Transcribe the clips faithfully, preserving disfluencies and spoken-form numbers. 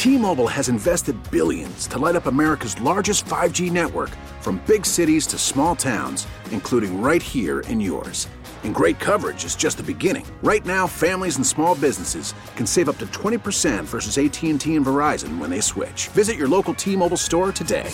T-Mobile has invested billions to light up America's largest five G network, from big cities to small towns, including right here in yours. And great coverage is just the beginning. Right now, families and small businesses can save up to twenty percent versus A T and T and Verizon when they switch. Visit your local T-Mobile store today.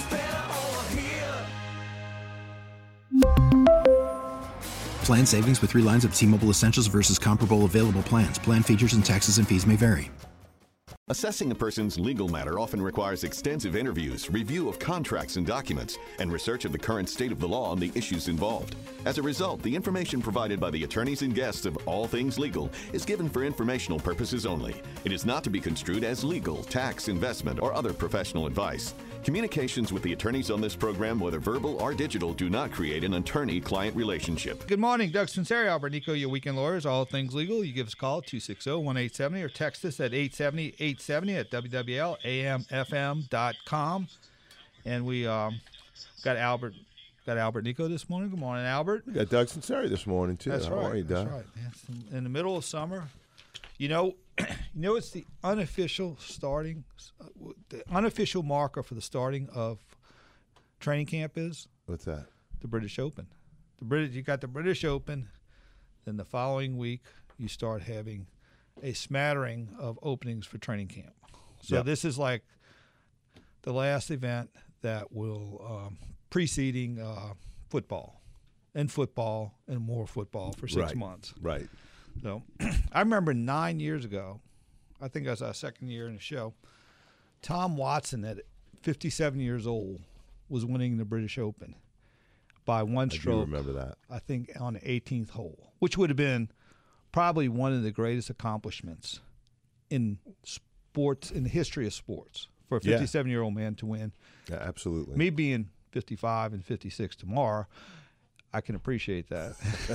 Plan savings with three lines of T-Mobile Essentials versus comparable available plans. Plan features and taxes and fees may vary. Assessing a person's legal matter often requires extensive interviews, review of contracts and documents, and research of the current state of the law on the issues involved. As a result, the information provided by the attorneys and guests of All Things Legal is given for informational purposes only. It is not to be construed as legal, tax, investment, or other professional advice. Communications with the attorneys on this program, whether verbal or digital, do not create an attorney-client relationship. Good morning, Doug Sunseri, Albert Nico, your weekend lawyers, All Things Legal. You give us a call, two six zero, one eight seven zero, or text us at eight seven zero, eight seven zero at w w l a m f m dot com. And we um, got Albert got Albert Nico this morning. Good morning, Albert. We got Doug Sunseri this morning, too. That's How right. are you, Doug? That's right. It's in the middle of summer. You know, you know, it's the unofficial starting, uh, the unofficial marker for the starting of training camp is? What's that? The British Open. The British, you got the British Open, then the following week you start having a smattering of openings for training camp. So yep. This is like the last event that will um, preceding uh, football, and football, and more football for six right. months. Right. So I remember nine years ago, I think it was our second year in the show, Tom Watson at fifty-seven years old was winning the British Open by one stroke. I do remember that. I think on the eighteenth hole, which would have been probably one of the greatest accomplishments in sports, in the history of sports, for a fifty-seven-year-old man to win. Yeah, absolutely. Me being fifty-five and fifty-six tomorrow, I can appreciate that.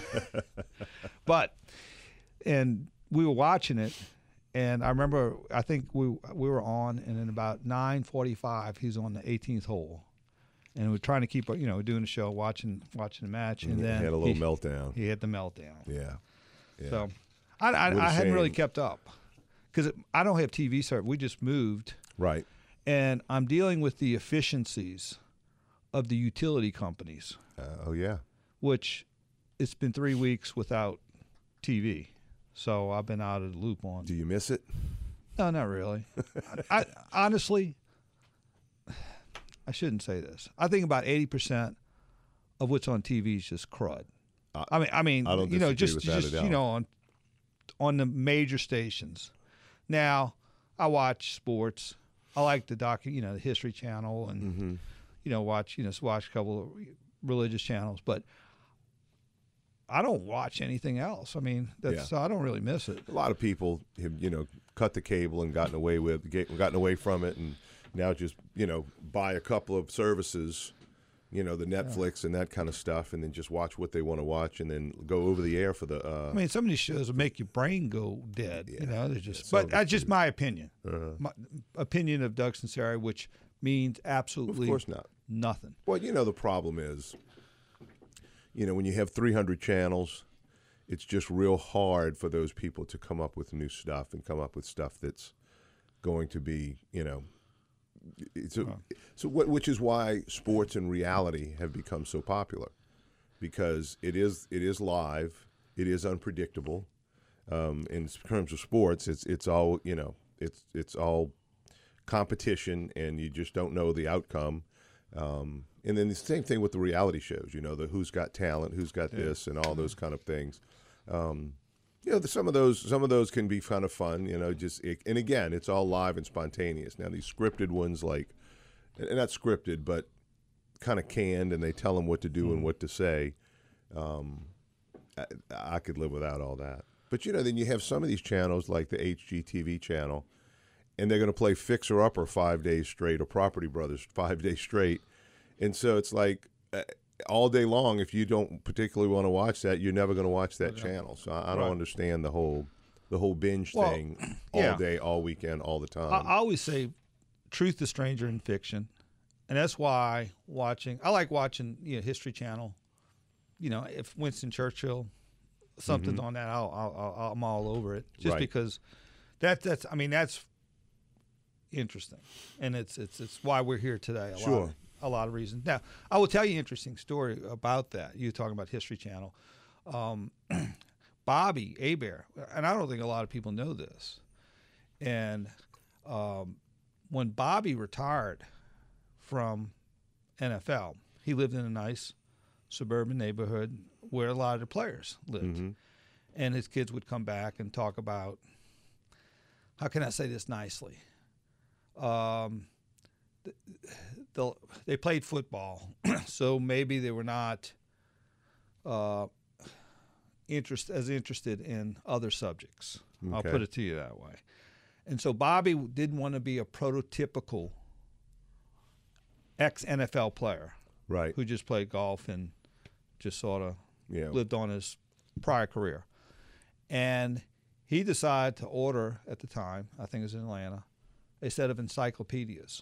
But, and we were watching it, and I remember, I think we we were on, and in about nine forty-five, he's on the eighteenth hole. And we're trying to keep, you know, doing the show, watching watching the match, and, and then he had a little he, meltdown. He had the meltdown. Yeah. yeah. So, I, I, I hadn't really kept up because I don't have T V service. We just moved. Right. And I'm dealing with the efficiencies of the utility companies. Uh, oh, yeah. Which it's been three weeks without T V. So I've been out of the loop on. Do you miss it? No, not really. I, I honestly, I shouldn't say this. I think about eighty percent of what's on T V is just crud. Uh, I mean, I mean, I don't you know, just, with that just you know, on on the major stations. Now, I watch sports. I like the doc, you know, the History Channel, and mm-hmm. you know, watch you know, watch a couple of religious channels, but I don't watch anything else. I mean, that's yeah. so I don't really miss it. A lot of people have, you know, cut the cable and gotten away with, gotten away from it, and now just, you know, buy a couple of services, you know, the Netflix yeah. and that kind of stuff, and then just watch what they want to watch, and then go over the air for the. Uh, I mean, some of these shows will make your brain go dead. Yeah. You know, they're just. Yeah, but that's just my opinion. Uh-huh. My opinion of Doug Sunseri, which means absolutely of course not. nothing. Well, you know, the problem is, you know, when you have three hundred channels, it's just real hard for those people to come up with new stuff and come up with stuff that's going to be, you know, it's a, oh. so what, which is why sports and reality have become so popular, because it is it is live, it is unpredictable. Um, in terms of sports, it's it's all you know, it's it's all competition, and you just don't know the outcome. Um, and then the same thing with the reality shows, you know, the Who's Got Talent, Who's Got yeah. This, and all those kind of things. Um, you know, the, some of those some of those can be kind of fun, you know, just it, and again, it's all live and spontaneous. Now, these scripted ones, like, and not scripted, but kind of canned, and they tell them what to do mm. and what to say. Um, I, I could live without all that. But, you know, then you have some of these channels, like the H G T V channel, and they're going to play Fixer Upper five days straight, or Property Brothers five days straight. And so it's like uh, all day long, if you don't particularly want to watch that, you're never going to watch that okay. channel. So I, I don't right. understand the whole the whole binge well, thing all yeah. day, all weekend, all the time. I, I always say truth is stranger in fiction. And that's why watching, I like watching, you know, History Channel. You know, if Winston Churchill, something's mm-hmm. on that, I'll, I'll, I'll, I'm all over it. Just right. because that, that's, I mean, that's, interesting, and it's it's it's why we're here today. A Sure. lot of, a lot of reasons. Now, I will tell you an interesting story about that. You talking about History Channel. Um, Bobby Hebert, and I don't think a lot of people know this, and um, when Bobby retired from N F L, he lived in a nice suburban neighborhood where a lot of the players lived. Mm-hmm. And his kids would come back and talk about, how can I say this nicely? Um, the, they played football, so maybe they were not uh, interest, as interested in other subjects. Okay. I'll put it to you that way. And so Bobby didn't want to be a prototypical ex-N F L player Right. who just played golf and just sort of Yeah. lived on his prior career. And he decided to order, at the time, I think it was in Atlanta, a set of encyclopedias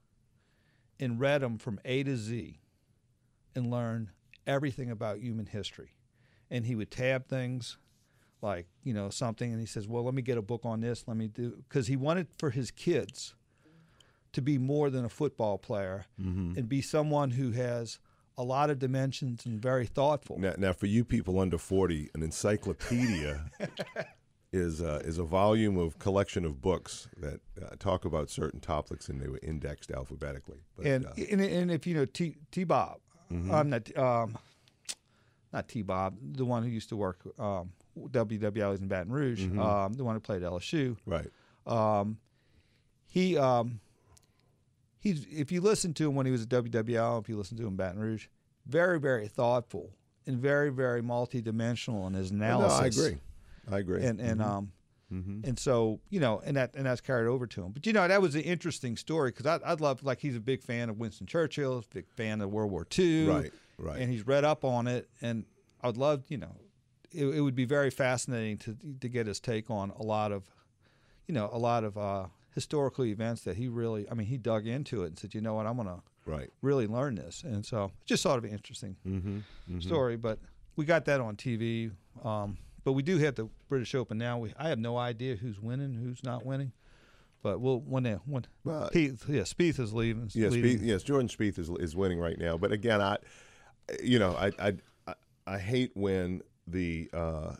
and read them from A to Z and learned everything about human history. And he would tab things like, you know, something, and he says, well, let me get a book on this, let me do, because he wanted for his kids to be more than a football player Mm-hmm. and be someone who has a lot of dimensions and very thoughtful. Now, now, for you people under forty, an encyclopedia is uh, is a volume of collection of books that uh, talk about certain topics, and they were indexed alphabetically. But, And, uh, and and if you know T T Bob, Mm-hmm. I'm not um, not T Bob, the one who used to work um, W W L in Baton Rouge, Mm-hmm. um, the one who played L S U. right. Um, he um, he's if you listen to him when he was at W W L, if you listen to him in Baton Rouge, very very thoughtful and very very multidimensional in his No, analysis. I agree. I agree. And and um. Mm-hmm. And so, you know, and that and that's carried over to him. But, you know, that was an interesting story because I I'd love, like, he's a big fan of Winston Churchill, a big fan of World War Two. Right, right. And he's read up on it. And I would love, you know, it, it would be very fascinating to to get his take on a lot of, you know, a lot of uh, historical events that he really, I mean, he dug into it and said, you know what, I'm going to Right. really learn this. And so just sort of an interesting Mm-hmm. Mm-hmm. story. But we got that on T V. Um, But we do have the British Open now. We I have no idea who's winning, who's not winning. But we'll when they when Well, Spieth, yeah, Spieth is leaving. Yes, leading. Spieth, yes, Jordan Spieth is is winning right now. But again, I, you know, I I I, I hate when the uh,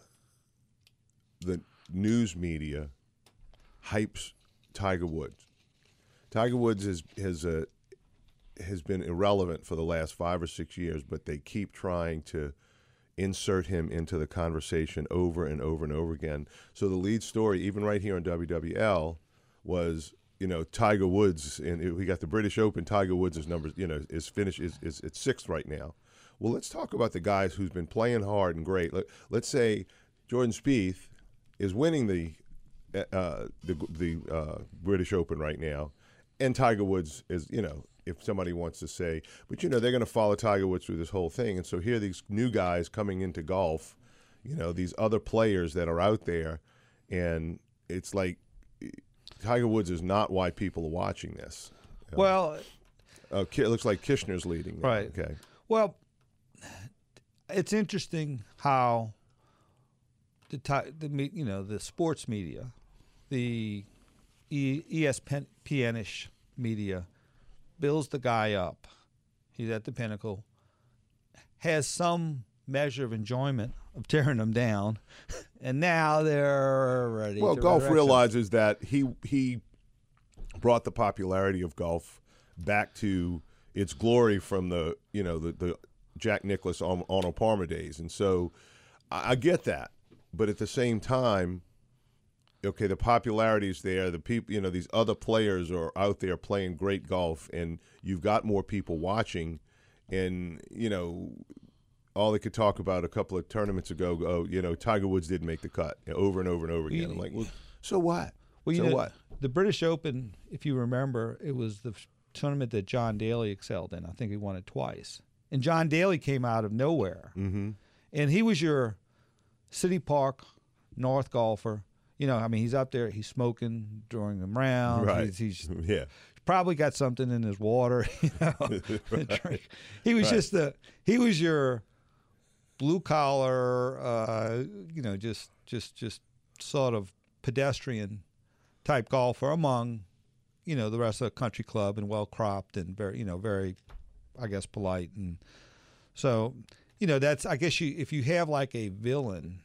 the news media hypes Tiger Woods. Tiger Woods is has a has been irrelevant for the last five or six years, but they keep trying to insert him into the conversation over and over and over again. So the lead story, even right here on W W L, was, you know, Tiger Woods, and we got the British Open. Tiger Woods is numbers, you know, is finished is is it's sixth right now. Well, let's talk about the guys who's been playing hard and great. Let, let's say Jordan Spieth is winning the uh, the the uh, British Open right now, and Tiger Woods is, you know, if somebody wants to say, but, you know, they're going to follow Tiger Woods through this whole thing. And so here are these new guys coming into golf, you know, these other players that are out there, and it's like Tiger Woods is not why people are watching this. You know? Well, Uh, it looks like Kishner's leading. now. Right. Okay. well, it's interesting how the ti- the me- you know the sports media, the e- ESPN-ish media, builds the guy up. He's at the pinnacle, has some measure of enjoyment of tearing him down, and now they're ready Well, to golf resurrect him. realizes that he he brought the popularity of golf back to its glory from the, you know, the, the Jack Nicklaus, Arnold Palmer days. And so I, I get that. But at the same time, okay, the popularity is there. The people, you know, these other players are out there playing great golf, and you've got more people watching. And, you know, all they could talk about a couple of tournaments ago, oh, you know, Tiger Woods didn't make the cut, you know, over and over and over again. I'm like, well, so what? Well, you so know, what? The British Open, if you remember, it was the tournament that John Daly excelled in. I think he won it twice. And John Daly came out of nowhere. Mm-hmm. And he was your City Park North golfer. You know, I mean, he's up there, he's smoking during the round. Right. He's, he's Yeah. probably got something in his water, you know. to drink. He was Right. just the, he was your blue collar, uh, you know, just, just, just sort of pedestrian type golfer among you know, the rest of the country club and well cropped and very, you know, very, I guess, polite. And so, you know, that's, I guess you, if you have like a villain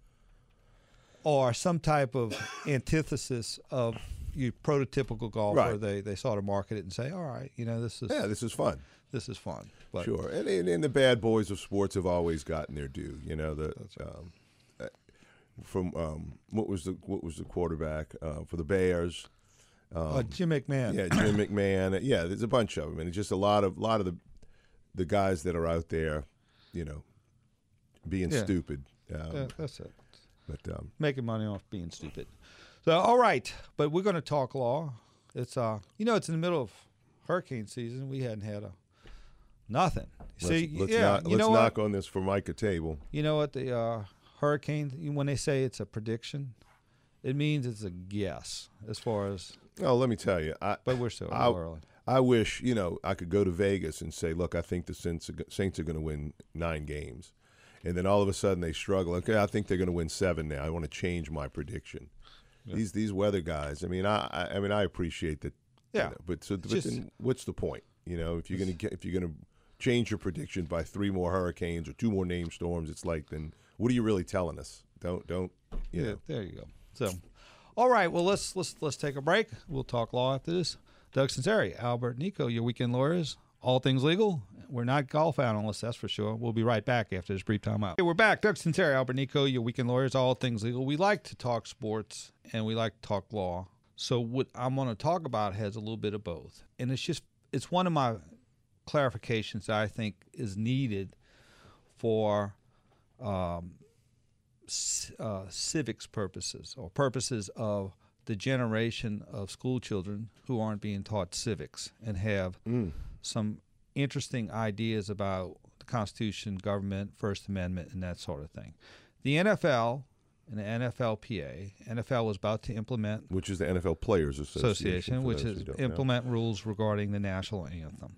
or some type of antithesis of your prototypical golfer, Right. they, they sort of market it and say, all right, you know, this is, Yeah, this is fun. this is fun. But Sure, and, and and the bad boys of sports have always gotten their due. You know, the um, uh, from um, what was the what was the quarterback uh, for the Bears? Um, uh, Jim McMahon. Yeah, Jim McMahon. Yeah, there's a bunch of them, and it's just a lot of lot of the the guys that are out there, you know, being Yeah. stupid. Um, Yeah, that's it. But um, Making money off being stupid. So, all right, but we're going to talk law. It's uh, you know, it's in the middle of hurricane season. We hadn't had a nothing. See, let's, let's yeah, knock, you let's know knock what? on this Formica table. You know what the uh, hurricane? When they say it's a prediction, it means it's a guess as far as. Oh, let me tell you, I, But we're still a I, little early. I wish, you know, I could go to Vegas and say, look, I think the Saints are, go- Saints are going to win nine games. And then all of a sudden they struggle. Okay, I think they're going to win seven now. I want to change my prediction. Yeah. These these weather guys, I mean, I I, I mean, I appreciate that. Yeah. You know, but so, but just, then what's the point? You know, if you're going to get if you're going to change your prediction by three more hurricanes or two more named storms, it's like, then what are you really telling us? Don't don't you yeah, know? there you go. So, all right, well let's let's let's take a break. We'll talk law after this. Doug Sinceri, Albert Nico, your weekend lawyers, all things legal. We're not golf analysts, that's for sure. We'll be right back after this brief time out. Okay, we're back. Doug Sinceri, Albert Nico, your weekend lawyers, all things legal. We like to talk sports and we like to talk law. So what I'm going to talk about has a little bit of both. And it's just, it's one of my clarifications that I think is needed for um, c- uh, civics purposes or purposes of the generation of school children who aren't being taught civics and have Mm. some interesting ideas about the Constitution, government, First Amendment, and that sort of thing. The N F L and the N F L P A, N F L was about to implement Which is the N F L Players Association, Association, for which those is who don't know. implement rules regarding the national anthem,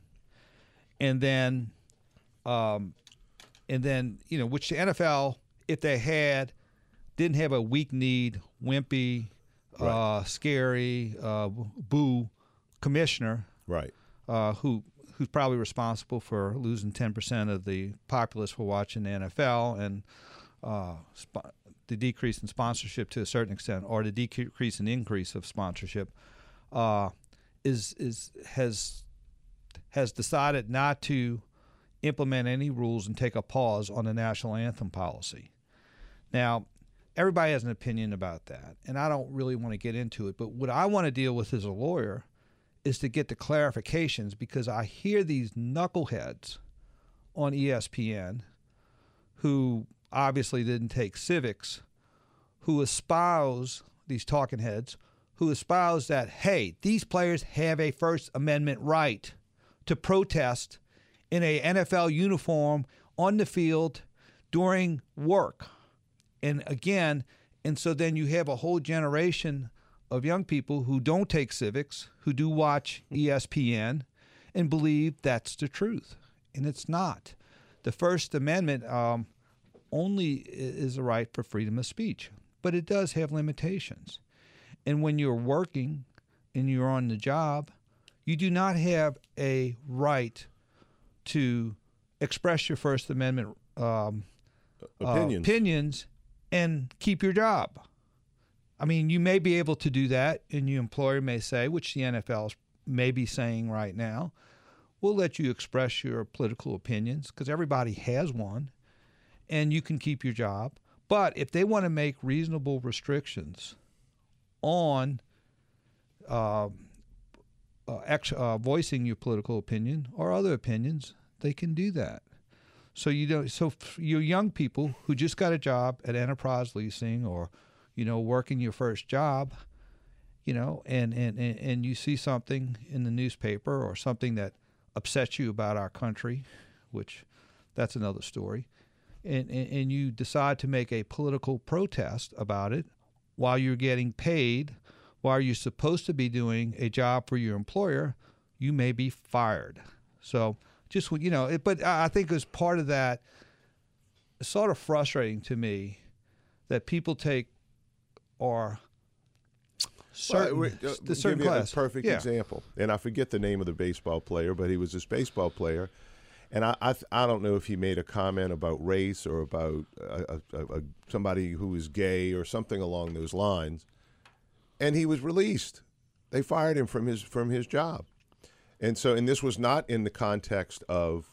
and then, um, and then you know, which the N F L, if they had, didn't have a weak-kneed, wimpy, Right. uh, scary, uh, boo commissioner, Right. uh, who who's probably responsible for losing ten percent of the populace for watching the N F L and uh, sp- the decrease in sponsorship to a certain extent, or the decrease in increase of sponsorship, uh, is is has has decided not to implement any rules and take a pause on the national anthem policy. Now, everybody has an opinion about that, and I don't really want to get into it, but what I want to deal with as a lawyer is to get the clarifications, because I hear these knuckleheads on E S P N who obviously didn't take civics, who espouse, these talking heads, who espouse that, hey, these players have a First Amendment right to protest in a N F L uniform on the field during work. And again, and so then you have a whole generation of young people who don't take civics, who do watch E S P N and believe that's the truth. And it's not. The First Amendment um, only is a right for freedom of speech, but it does have limitations. And when you're working and you're on the job, you do not have a right to express your First Amendment um, Opinions. Uh, opinions and keep your job. I mean, you may be able to do that, and your employer may say, which the N F L may be saying right now, we'll let you express your political opinions, because everybody has one, and you can keep your job. But if they want to make reasonable restrictions on uh, uh, ex- uh, voicing your political opinion or other opinions, they can do that. So you don't. So f- you young people who just got a job at Enterprise Leasing, or, you know, working your first job, you know, and, and, and, and you see something in the newspaper or something that upsets you about our country, which that's another story, and, and, and you decide to make a political protest about it while you're getting paid, while you're supposed to be doing a job for your employer, you may be fired. So just, you know, it, but I think as part of that, it's sort of frustrating to me that people take or certain, well, uh, the certain give you class. A perfect yeah. example, and I forget the name of the baseball player, but he was this baseball player, and I I, I don't know if he made a comment about race or about a, a, a, somebody who was gay or something along those lines, and he was released. They fired him from his from his job, and so and this was not in the context of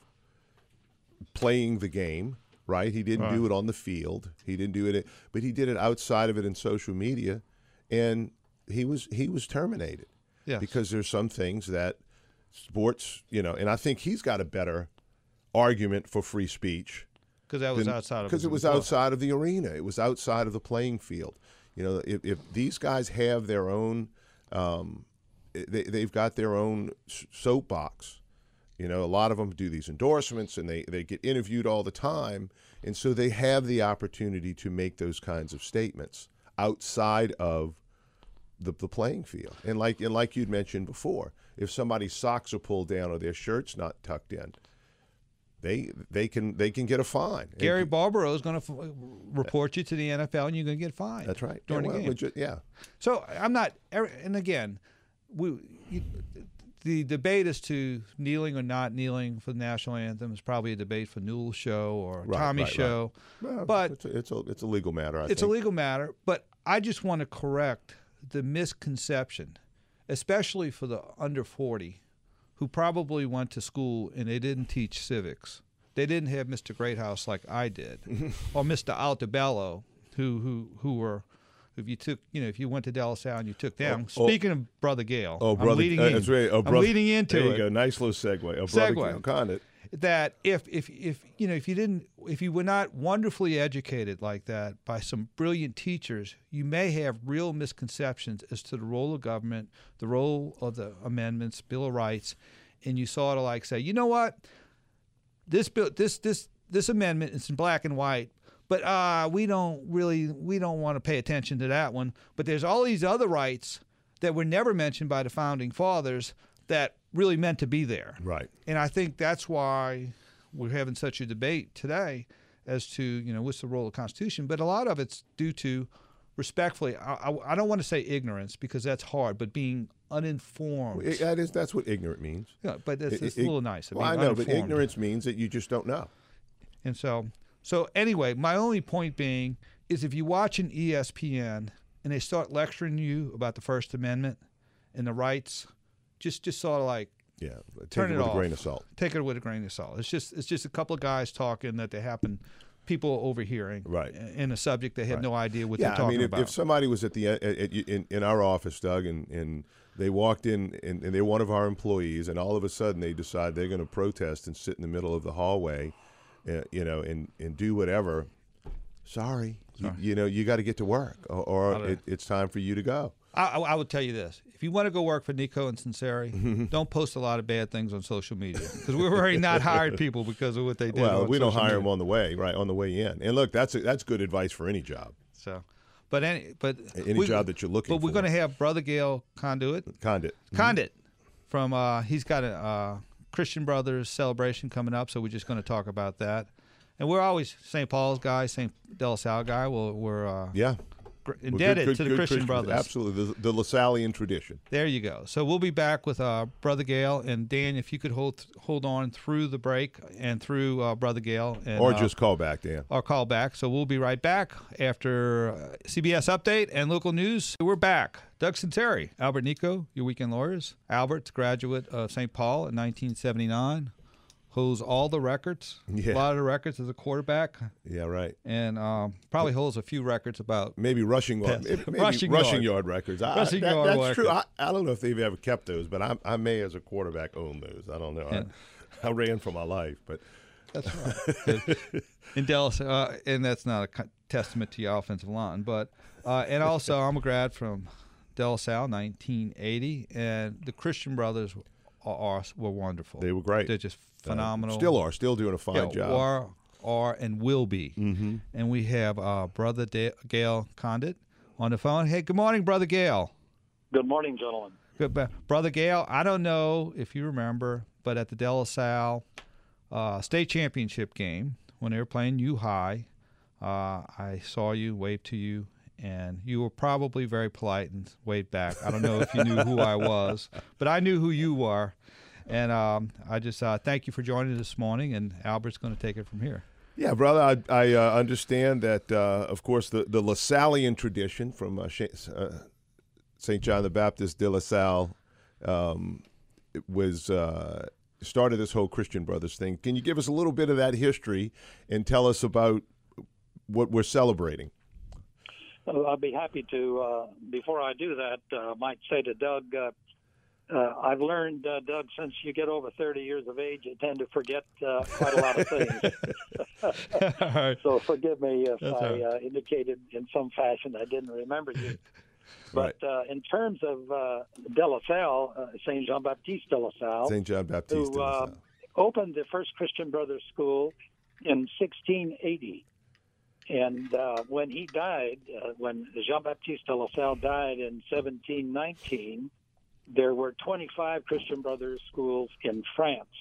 playing the game. Right, he didn't right. do it on the field. He didn't do it, but he did it outside of it in social media, and he was he was terminated. Yes. Because there's some things that sports, you know, and I think he's got a better argument for free speech because that was than, outside of because it was before. outside of the arena. It was outside of the playing field. You know, if, if these guys have their own, um, they they've got their own soapbox. You know, a lot of them do these endorsements, and they, they get interviewed all the time, and so they have the opportunity to make those kinds of statements outside of the, the playing field. And like and like you'd mentioned before, if somebody's socks are pulled down or their shirt's not tucked in, they they can they can get a fine. Gary and, Barbaro is going to f- report you to the N F L, and you're going to get fined. That's right. During yeah, well, the game. legit, yeah. So I'm not, and again, we. You, The debate as to kneeling or not kneeling for the national anthem is probably a debate for Newell's show or Right, Tommy's right, show. Right. Well, but it's a, it's a it's a legal matter. I it's think. a legal matter. But I just want to correct the misconception, especially for the under forty, who probably went to school and they didn't teach civics. They didn't have Mister Greathouse like I did, or Mister Altabello, who who who were. If you took, you know, if you went to De La Salle and you took them. Oh, Speaking of Brother Gale, Oh, brother, I'm leading uh, in. that's right. Oh, I'm brother, leading into there you it. go. Nice little segue. Oh, Segue. Brother Gale Condit. That if if if you know if you didn't if you were not wonderfully educated like that by some brilliant teachers, you may have real misconceptions as to the role of government, the role of the amendments, Bill of Rights, and you sort of like say, you know what, this bill, this this this amendment is in black and white. But uh, we don't really, we don't want to pay attention to that one. But there's all these other rights that were never mentioned by the Founding Fathers that really meant to be there. Right. And I think that's why we're having such a debate today as to, you know, what's the role of the Constitution. But a lot of it's due to, respectfully, I, I, I don't want to say ignorance because that's hard, but being uninformed. Well, it, that is, that's what ignorant means. Yeah, but it's, It- it's it- a little nicer. Well, I being know, but uninformed. ignorance means that you just don't know. And so, so anyway, my only point being is if you watch an E S P N and they start lecturing you about the First Amendment and the rights, just just sort of like Yeah, take turn it it with off. a grain of salt. Take it with a grain of salt. It's just it's just a couple of guys talking that they happen people overhearing Right. in a subject they had Right. no idea what Yeah, they're talking I mean, if, about. if somebody was at the at, at, in, in our office, Doug, and, and they walked in and, and they're one of our employees, and all of a sudden they decide they're going to protest and sit in the middle of the hallway, uh, you know, and, and do whatever. Sorry, Sorry. You, you know, you got to get to work, or, or it, it's time for you to go. I, I, I would tell you this. If you want to go work for Nico and Sinceri, don't post a lot of bad things on social media because we've already not hired people because of what they did. Well, on we don't social hire media. them on the way, right, on the way in. And look, that's a, that's good advice for any job, So, but any but any we- job that you're looking But for. we're going to have Brother Gale Conduit, Condit. Condit, from uh, he's got a uh, Christian Brothers celebration coming up, so we're just going to talk about that. And we're always Saint Paul's guys, Saint De La Salle guy. We're, we're uh, Yeah. gr- Well, indebted good- good- to the good Christian Christians. Brothers. Absolutely, the, the LaSallian tradition. There you go. So we'll be back with uh, Brother Gale and Dan. If you could hold hold on through the break and through uh, Brother Gale, and, Or uh, just call back, Dan. our call back. So we'll be right back after uh, C B S Update and local news. We're back. Doug Sinceri, Albert Nico, your weekend lawyers. Albert, graduate of Saint Paul in nineteen seventy-nine, holds all the records, Yeah. a lot of the records as a quarterback, Yeah, right. and um, probably holds a few records about. Maybe rushing yard, Pass. maybe Rushing rushing, yard. yard. records. I, Rushing that- yard that's true. I, record. I don't know if they've ever kept those, but I, I may, as a quarterback, own those. I don't know. Yeah. I, I ran for my life, but That's right. in Dallas, uh, and that's not a co- testament to your offensive line, but uh, and also I'm a grad from De La Salle, nineteen eighty, and the Christian Brothers are, are were wonderful. they were great. They're just phenomenal. Still are. Still doing a fine yeah, job. Are are and will be. Mm-hmm. And we have uh, Brother da- Gale Condit on the phone. Hey, good morning, Brother Gale. Good morning, gentlemen. Good, ba- Brother Gale. I don't know if you remember, but at the De La Salle uh, state championship game when they were playing U High, uh, I saw you, waved to you, and you were probably very polite and waved back. I don't know if you knew who I was, but I knew who you were. And um, I just uh, thank you for joining this morning, and Albert's going to take it from here. Yeah, brother, I, I uh, understand that, uh, of course, the, the LaSallian tradition from uh, uh, Saint John the Baptist de La Salle um, was uh, started this whole Christian Brothers thing. Can you give us a little bit of that history and tell us about what we're celebrating? Well, I'll be happy to. Uh, before I do that, uh, I might say to Doug, uh, uh, I've learned, uh, Doug, since you get over thirty years of age, you tend to forget uh, quite a lot of things. Right. So forgive me if That's I right. uh, indicated in some fashion I didn't remember you. But Right. uh, in terms of uh, De La Salle, uh, Saint Jean Baptiste de La Salle, Saint John Baptiste de who La uh, Salle. opened the first Christian Brothers School in sixteen eighty. And uh, when he died, uh, when Jean-Baptiste de La Salle died in seventeen nineteen, there were twenty-five Christian Brothers schools in France.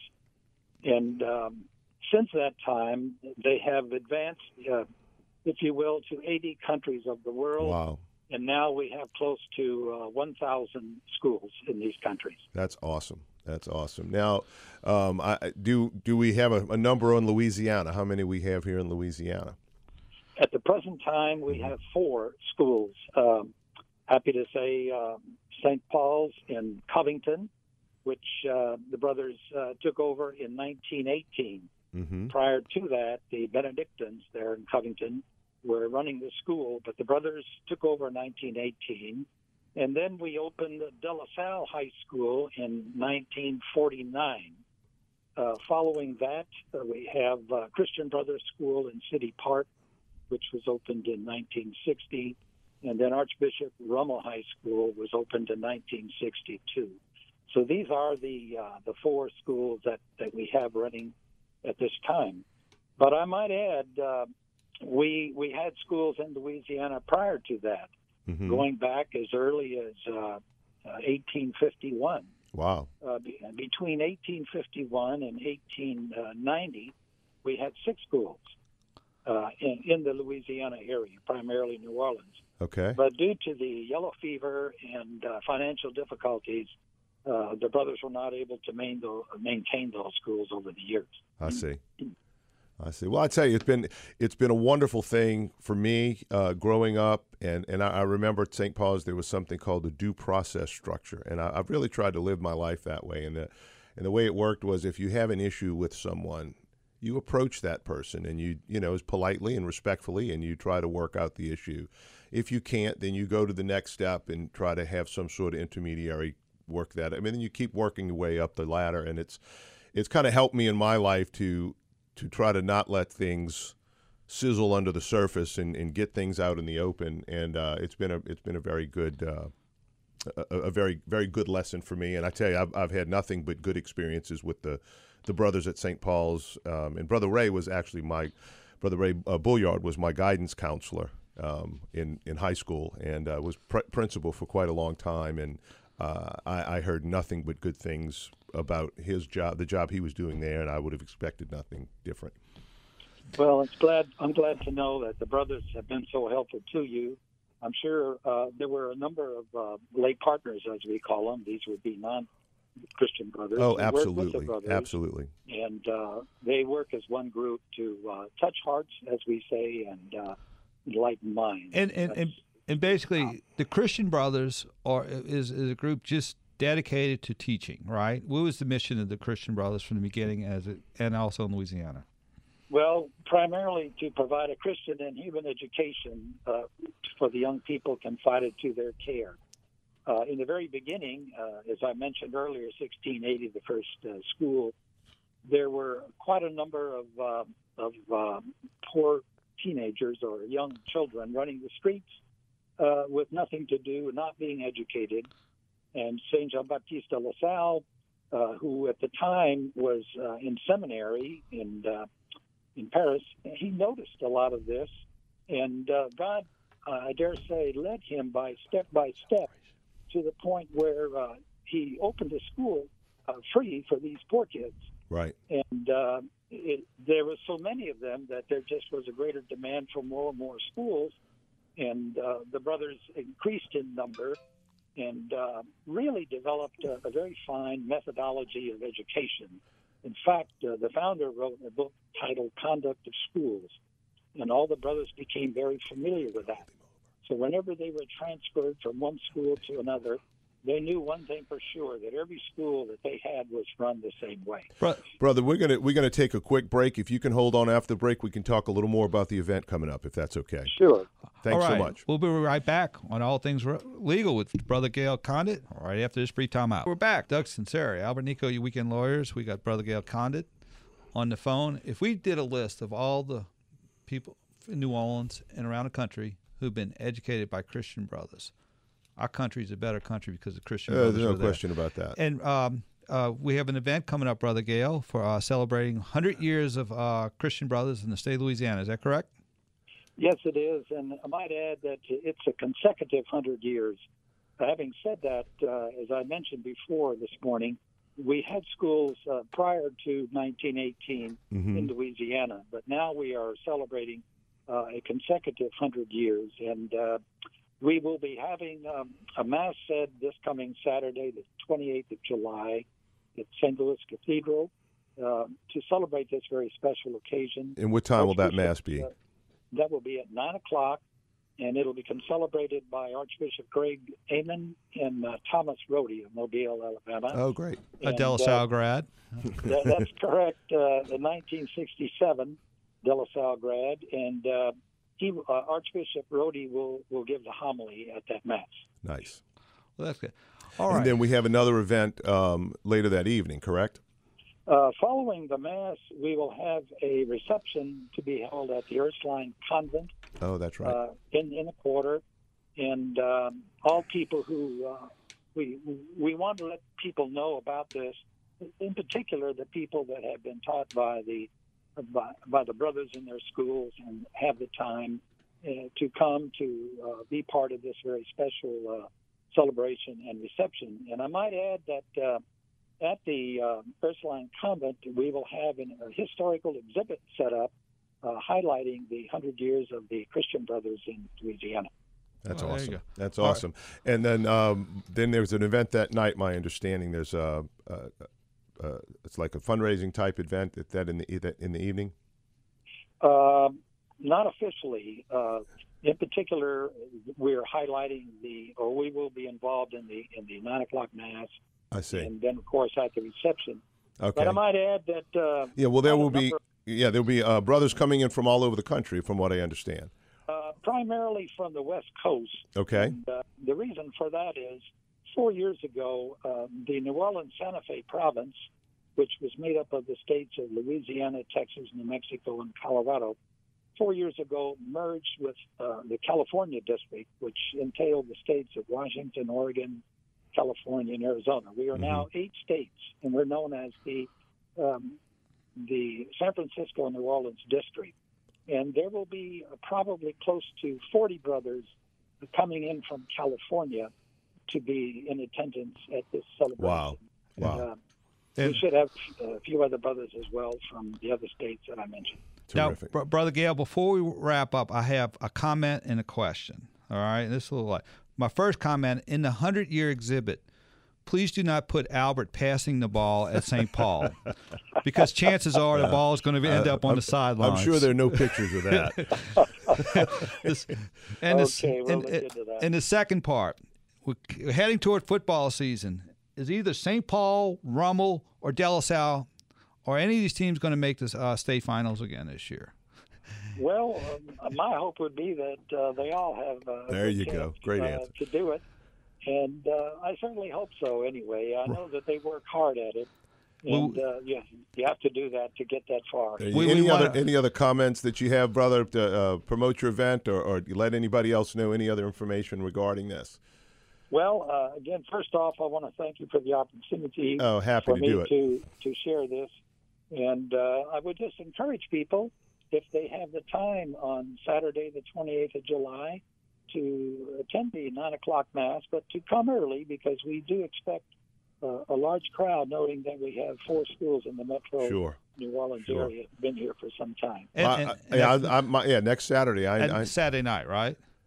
And um, since that time, they have advanced, uh, if you will, to eighty countries of the world. Wow. And now we have close to uh, one thousand schools in these countries. That's awesome. That's awesome. Now, um, I, do do we have a, a number on Louisiana? How many we have here in Louisiana? At the present time, we have four schools. Um, happy to say uh, Saint Paul's in Covington, which uh, the brothers uh, took over in nineteen eighteen. Mm-hmm. Prior to that, the Benedictines there in Covington were running the school, but the brothers took over in nineteen eighteen. And then we opened De La Salle High School in nineteen forty-nine. Uh, following that, uh, we have uh, Christian Brothers School in City Park, which was opened in nineteen sixty, and then Archbishop Rummel High School was opened in nineteen sixty-two. So these are the uh, the four schools that, that we have running at this time. But I might add, uh, we we had schools in Louisiana prior to that, Mm-hmm. going back as early as uh, uh, eighteen fifty-one. Wow. Uh, be, between eighteen fifty-one and eighteen ninety, we had six schools uh, in, in the Louisiana area, primarily New Orleans. Okay. But due to the yellow fever and uh, financial difficulties, uh, the brothers were not able to main the, maintain those schools over the years. I see. I see. Well, I tell you, it's been it's been a wonderful thing for me uh, growing up, and and I, I remember at Saint Paul's there was something called the due process structure, and I, I've really tried to live my life that way. And the and the way it worked was, if you have an issue with someone, you approach that person, and you you know as politely and respectfully, and you try to work out the issue. If you can't, then you go to the next step and try to have some sort of intermediary work that. I mean, then you keep working your way up the ladder, and it's it's kind of helped me in my life to. to try to not let things sizzle under the surface and, and get things out in the open, and uh, it's been a it's been a very good uh, a, a very very good lesson for me. And I tell you, I've, I've had nothing but good experiences with the the brothers at Saint Paul's. Um, and Brother Ray was actually my Brother Ray uh, Bulliard was my guidance counselor um, in in high school, and uh, was pr- principal for quite a long time. And uh, I, I heard nothing but good things about his job, the job he was doing there, and I would have expected nothing different. Well, it's glad I'm glad to know that the brothers have been so helpful to you. I'm sure uh, there were a number of uh, lay partners, as we call them. These would be non-Christian brothers. Oh, who work with the absolutely, brothers, absolutely. And uh, they work as one group to uh, touch hearts, as we say, and uh, enlighten minds. And and, and and basically, the Christian Brothers are is is a group just dedicated to teaching, right? What was the mission of the Christian Brothers from the beginning, as it, and also in Louisiana? Well, primarily to provide a Christian and human education uh, for the young people confided to their care. Uh, in the very beginning, uh, as I mentioned earlier, sixteen eighty, the first uh, school, there were quite a number of, uh, of uh, poor teenagers or young children running the streets uh, with nothing to do, not being educated. And Saint Jean Baptiste de La Salle, uh, who at the time was uh, in seminary in uh, in Paris, he noticed a lot of this, and uh, God, uh, I dare say, led him by step by step to the point where uh, he opened a school uh, free for these poor kids. Right. And uh, it, there was so many of them that there just was a greater demand for more and more schools. And uh, the brothers increased in number and uh, really developed a, a very fine methodology of education. In fact, uh, the founder wrote a book titled Conduct of Schools, and all the brothers became very familiar with that. So whenever they were transferred from one school to another, they knew one thing for sure, that every school that they had was run the same way. Brother, we're gonna we're gonna take a quick break. If you can hold on after the break, we can talk a little more about the event coming up, if that's okay. Sure. Thanks all right. so much. We'll be right back on All Things Legal with Brother Gail Condit right after this brief time out. We're back. Doug Sinceri, Albert Nico, your weekend lawyers. We got Brother Gail Condit on the phone. If we did a list of all the people in New Orleans and around the country who've been educated by Christian brothers, our country is a better country because of Christian Uh, brothers. there's no were there. question about that. And um, uh, we have an event coming up, Brother Gail, for uh, celebrating one hundred years of uh, Christian brothers in the state of Louisiana. Is that correct? Yes, it is. And I might add that it's a consecutive one hundred years. Having said that, uh, as I mentioned before this morning, we had schools uh, prior to nineteen eighteen Mm-hmm. in Louisiana, but now we are celebrating uh, a consecutive one hundred years. And uh, we will be having um, a Mass said this coming Saturday, the twenty-eighth of July, at Saint Louis Cathedral uh, to celebrate this very special occasion. And what time will that Archbishop, Mass be? Uh, that will be at nine o'clock, and it'll be celebrated by Archbishop Greg Amen and uh, Thomas Rhodey of Mobile, Alabama. Oh, great. A And, De La uh, Salle grad. that, that's correct. Uh, the nineteen sixty-seven De La Salle grad, and uh, he, uh, Archbishop Rhodey will, will give the homily at that Mass. Nice. Well, that's good. All right. And then we have another event um, later that evening, correct? Uh, following the Mass, we will have a reception to be held at the Ursuline Convent Oh, that's right. uh, in, in the quarter. And um, all people who uh, we we want to let people know about this, in particular the people that have been taught by the by, by the brothers in their schools and have the time uh, to come to uh, be part of this very special uh, celebration and reception. And I might add that uh, at the uh, Ursuline Convent, we will have an, a historical exhibit set up uh, highlighting the one hundred years of the Christian brothers in Louisiana. That's Oh, there you awesome. go. That's All right. awesome. And then um, then there's an event that night. My understanding there's a, a, a it's like a fundraising type event. Is that in the that in the evening? Um, not officially. Uh, in particular, we're highlighting the, or we will be involved in the in the nine o'clock mass, I see. and then of course at the reception. Okay. But I might add that. Uh, Yeah. Well, there quite a will be. number- Yeah, there'll be uh, brothers coming in from all over the country, from what I understand. Uh, primarily from the West Coast. Okay. And, uh, the reason for that is four years ago, uh, the New Orleans Santa Fe province, which was made up of the states of Louisiana, Texas, New Mexico, and Colorado, four years ago merged with uh, the California district, which entailed the states of Washington, Oregon, California, and Arizona. We are Mm-hmm. now eight states, and we're known as the um, the San Francisco and New Orleans district. And there will be uh, probably close to forty brothers coming in from California to be in attendance at this celebration. Wow. Wow. And, uh, And- we should have a few other brothers as well from the other states that I mentioned. Terrific. Now, Br- Brother Gail, before we wrap up, I have a comment and a question. All right, this is a little like my first comment in the hundred-year exhibit. Please do not put Albert passing the ball at Saint Paul, because chances are the ball is going to end up on the sidelines. I'm sure there are no pictures of that. This, and, this, Okay, we'll and, look into that. and the second part, we're heading toward football season. Is either Saint Paul, Rummel, or De La Salle, or any of these teams going to make the uh, state finals again this year? Well, um, my hope would be that uh, they all have uh, a There good you go. chance, Great uh, answer. to do it. And uh, I certainly hope so anyway. I know that they work hard at it. And Well- uh, yeah, you have to do that to get that far. There you- We- we any wanna- other any other comments that you have, brother, to uh, promote your event, or, or let anybody else know any other information regarding this? Well, uh, again, first off, I want to thank you for the opportunity Oh, happy for to me do it. to, to share this. And uh, I would just encourage people, if they have the time on Saturday, the twenty-eighth of July, to attend the nine o'clock Mass, but to come early because we do expect uh, a large crowd, noting that we have four schools in the metro Sure. New Orleans Sure. area, been here for some time. And, I- and- I- and yeah, that's- I, I, my, yeah, next Saturday. I, and I, Saturday night, right?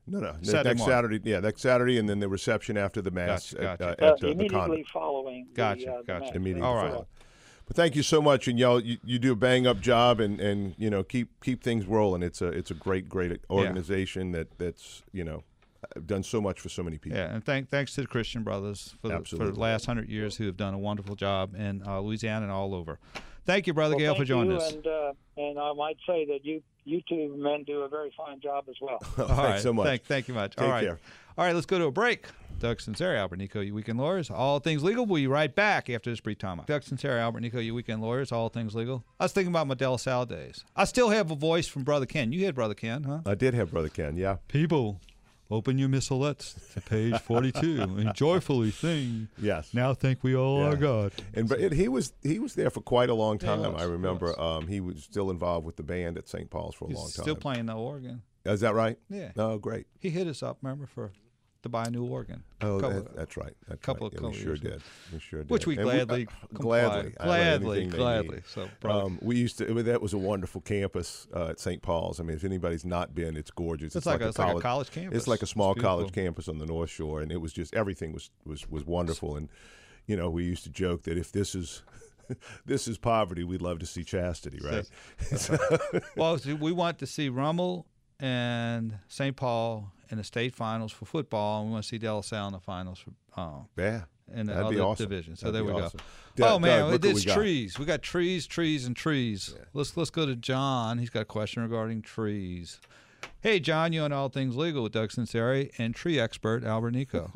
No, no. Saturday next morning. Saturday, yeah, next Saturday, and then the reception after the mass Gotcha, at, gotcha. uh, Uh, at uh, the immediately convent. following. Gotcha, the, uh, the gotcha. mass. Immediately All right. following. But thank you so much, and y'all, you, you do a bang up job, and, and you know keep keep things rolling. It's a it's a great great organization that that's you know done so much for so many people. Yeah, and thank thanks to the Christian Brothers for the, for Absolutely. the last hundred years who have done a wonderful job in uh, Louisiana and all over. Thank you, Brother Well, Gale, thank for joining you, us. And, uh, and I might say that you you two men do a very fine job as well. All Thanks right, so much. Thank, thank you much. Take all right. care. All right, let's go to a break. Doug Sinceri, Albert Nico, You Weekend Lawyers, All Things Legal. We'll be right back after this brief time out. Doug Sinceri, Albert Nico, You Weekend Lawyers, All Things Legal. I was thinking about my De La Salle days. I still have a voice from Brother Ken. You had Brother Ken, huh? I did have Brother Ken, yeah. People, open your missalettes to page forty-two and joyfully sing. Yes. Now think we all Yeah. are God. And but it, he was he was there for quite a long Yeah, he time. was, I he remember was. um, he was still involved with the band at Saint Paul's for a He's long time. still playing the organ. Is that right? Yeah. Oh, great. He hit us up, remember, for to buy a new organ. Oh, Couple- that, that's right. That's couple right. of Yeah, we couple sure years ago. did. We sure did. Which we And gladly uh, complied. gladly, I love Gladly, anything they gladly. need. So, brother, Um, we used to. I mean, that was a wonderful campus uh, at Saint Paul's. I mean, if anybody's not been, it's gorgeous. It's like a- it's like a college campus. It's like a small It's college beautiful. campus on the North Shore, and it was just everything was was was wonderful. And you know, we used to joke that if this is this is poverty, we'd love to see chastity, right? well, see, we want to see Rummel and Saint Paul in the state finals for football, and we want to see De La Salle in the finals for uh, Yeah. in the That'd be other awesome. division. So That'd there be we awesome. go. Doug- oh man, Doug, look what it's we got. trees. We got trees, trees, and trees. Let's let's go to John. He's got a question regarding trees. Hey, John, you on All Things Legal with Doug Sinceri and tree expert Albert Nico.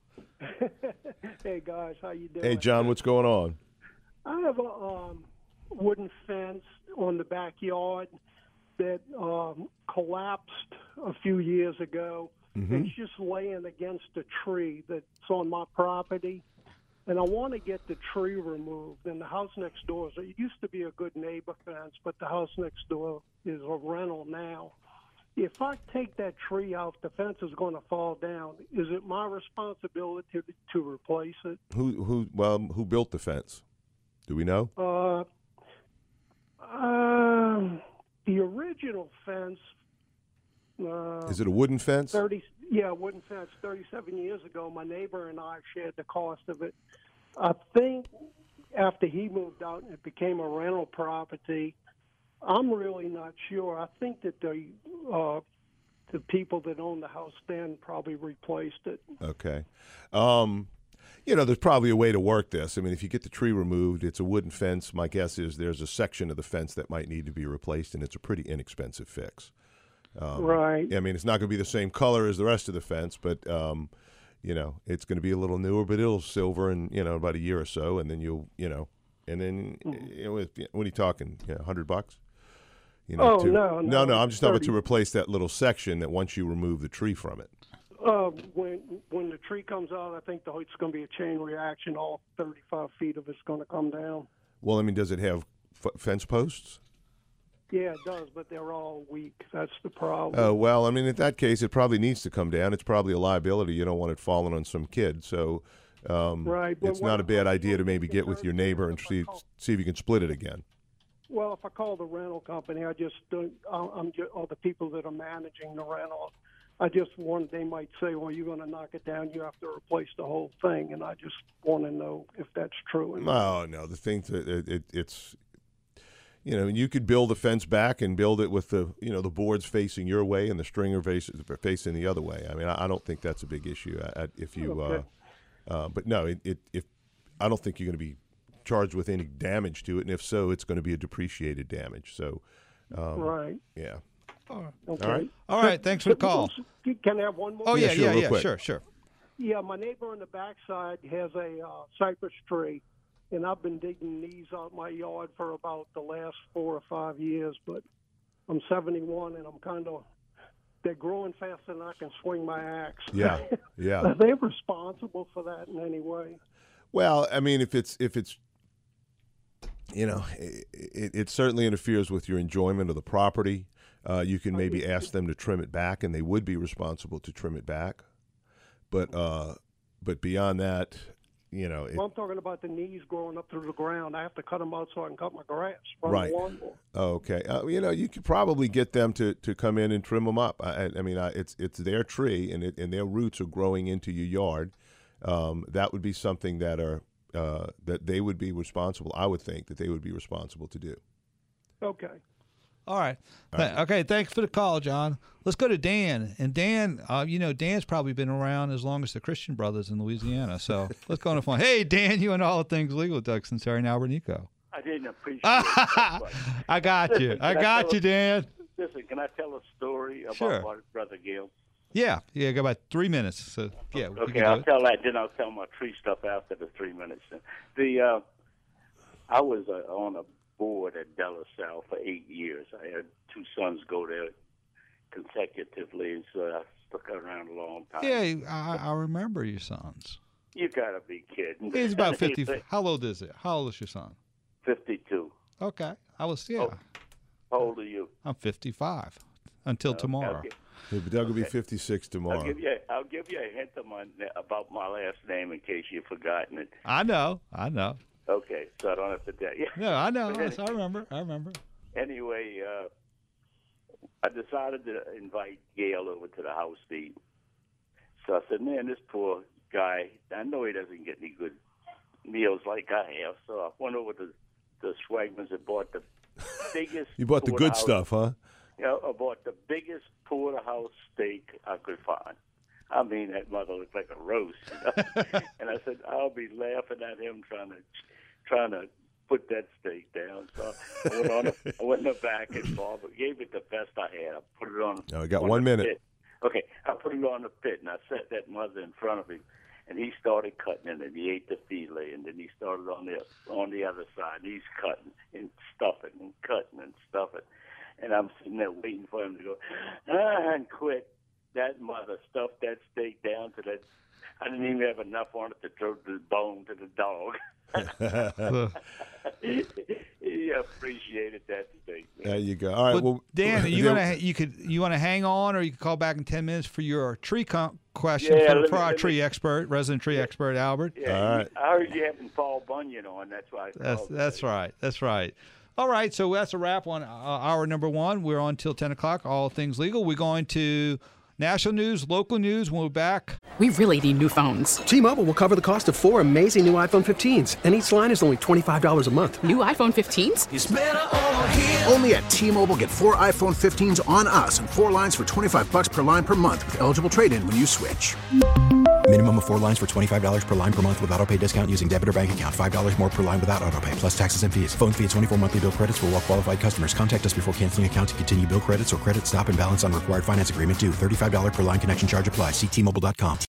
Hey guys, how you doing? Hey, John, what's going on? I have a um, wooden fence on the backyard that um, collapsed a few years ago. Mm-hmm. It's just laying against a tree that's on my property, and I want to get the tree removed. And the house next door is, it used to be a good neighbor fence, but the house next door is a rental now. If I take that tree out, the fence is going to fall down. Is it my responsibility to, to replace it? Who who well who built the fence? Do we know? Uh, uh, the original fence. Uh, Is it a wooden fence? thirty? Yeah, wooden fence. Thirty-seven years ago, my neighbor and I shared the cost of it. I think after he moved out and it became a rental property, I'm really not sure. I think that the uh, the people that owned the house then probably replaced it. Okay. Um, you know, there's probably a way to work this. I mean, if you get the tree removed, it's a wooden fence. My guess is there's a section of the fence that might need to be replaced, and it's a pretty inexpensive fix. Um, Right. I mean, it's not going to be the same color as the rest of the fence, but, um, you know, it's going to be a little newer, but it'll silver in, you know, about a year or so, and then you'll, you know, and then, you know, what are you talking, you know, a hundred bucks? You know, Oh, to, no, no, no, I'm just talking about to thirty. replace that little section that once you remove the tree from it. Uh, when when the tree comes out, I think the, it's going to be a chain reaction. All thirty-five feet of it's going to come down. Well, I mean, does it have f- fence posts? Yeah, it does, but they're all weak. That's the problem. Oh, well, I mean, in that case, it probably needs to come down. It's probably a liability. You don't want it falling on some kid. So um, Right, but it's what not a bad I'm idea to really maybe get with your concerned neighbor is and if I see, call- see if you can split it again. Well, if I call the rental company, I just don't. I- I'm just, or the people that are managing the rental. I just want. They might say, "Well, you're going to knock it down. You have to replace the whole thing," and I just want to know if that's true. And Oh, no, the thing, to, it, it, it's, you know, you could build the fence back and build it with the, you know, the boards facing your way and the stringer face, facing the other way. I mean, I, I don't think that's a big issue. I, I, if you, Okay. uh, uh, but no, it, it, if I don't think you're going to be charged with any damage to it, and if so, it's going to be a depreciated damage. So, um, right. yeah. Okay. All right. All right, thanks for the call. Can I have one more? Oh Yeah, yeah, sure, yeah, real yeah, quick. sure, sure. Yeah, my neighbor on the backside has a uh, cypress tree, and I've been digging these out my yard for about the last four or five years. But I'm seventy-one, and I'm kind of they're growing faster than I can swing my axe. Yeah, yeah. Are they responsible for that in any way? Well, I mean, if it's if it's, you know, it, it, it certainly interferes with your enjoyment of the property. Uh, you can maybe ask them to trim it back, and they would be responsible to trim it back. But uh, but beyond that, you know. It, well, I'm talking about the knees growing up through the ground. I have to cut them out so I can cut my grass. Right. Okay. Uh, you know, you could probably get them to, to come in and trim them up. I, I mean, I, it's it's their tree, and it, and their roots are growing into your yard. Um, that would be something that are uh, that they would be responsible. I would think that they would be responsible to do. Okay. All right. All Th- right. Okay. Thanks for the call, John. Let's go to Dan. And Dan, uh, you know, Dan's probably been around as long as the Christian Brothers in Louisiana. So let's go on the phone. Hey, Dan, you and all the things legal, Doug Sinceri and Albert Nico. I didn't appreciate it. I got you. I got you, Dan. Listen, can I tell a story about Sure. my brother Gil? Yeah. Yeah. Got about three minutes. So yeah. we Okay, can do I'll it. tell that. Then I'll tell my tree stuff after the three minutes. The uh, I was uh, on a board at De La Salle for eight years. I had two sons go there consecutively, so I stuck around a long time. Yeah, I, I remember your sons. You gotta be kidding. He's about fifty. How old is it? How old is your son? Fifty-two. Okay. I was, yeah. Oh, how old are you? I'm fifty-five until tomorrow. Okay. Yeah, but Doug will be Okay. fifty-six tomorrow. I'll give you. I'll give you a hint of my, about my last name in case you've forgotten it. I know. I know. Okay, so I don't have to tell you. No, I know. But Yes, I remember. I remember. Anyway, uh, I decided to invite Gail over to the house to eat. So I said, man, this poor guy, I know he doesn't get any good meals like I have. So I went over to the Swagman's and bought the biggest You bought the good porterhouse- stuff, huh? You know, I bought the biggest porterhouse steak I could find. I mean, that mother looked like a roast. You know? And I said, I'll be laughing at him trying to trying to put that steak down. So I went on. The, I went in the back and Bob gave it the best I had. I put it on. Oh, we got on one the minute. pit. Okay, I put it on the pit, and I set that mother in front of him, and he started cutting it, and he ate the filet, and then he started on the on the other side. And he's cutting and stuffing and cutting and stuffing, and I'm sitting there waiting for him to go ah, and quit. That mother stuffed that steak down to that. I didn't even have enough on it to throw the bone to the dog. He appreciated that steak. There you go. All right. But Well, Dan, you then- gonna you could you want to hang on, or you can call back in ten minutes for your tree com- question Yeah, for, let for me- our let me- tree expert, resident tree expert Albert. Yeah, All right. I heard you having Paul Bunyan on. That's why. I That's called that's today. right. That's right. All right, so that's a wrap on uh, hour number one. We're on till ten o'clock. All things legal. We're going to national news, local news. When we're back, We really need new phones. T-Mobile will cover the cost of four amazing new iPhone fifteens, and each line is only twenty-five dollars a month. New iPhone fifteens? Only at T-Mobile, get four iPhone fifteens on us and four lines for twenty-five bucks per line per month with eligible trade-in when you switch. Minimum of four lines for twenty-five dollars per line per month with autopay discount using debit or bank account. five dollars more per line without autopay, plus taxes and fees. Phone fee at twenty-four monthly bill credits for well-qualified customers. Contact us before canceling account to continue bill credits or credit stop and balance on required finance agreement due. thirty-five dollars per line connection charge applies. See T Mobile dot com.